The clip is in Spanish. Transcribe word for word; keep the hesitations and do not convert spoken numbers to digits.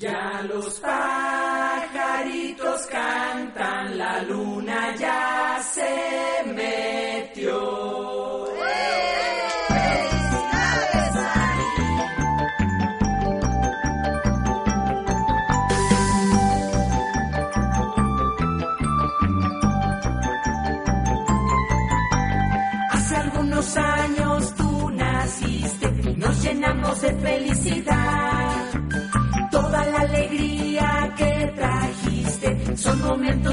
Ya los pajaritos cantan, la luna ya se metió. ¡Felicidades, Ari! Hace algunos años tú naciste y nos llenamos de felicidad. Toda la alegría que trajiste son momentos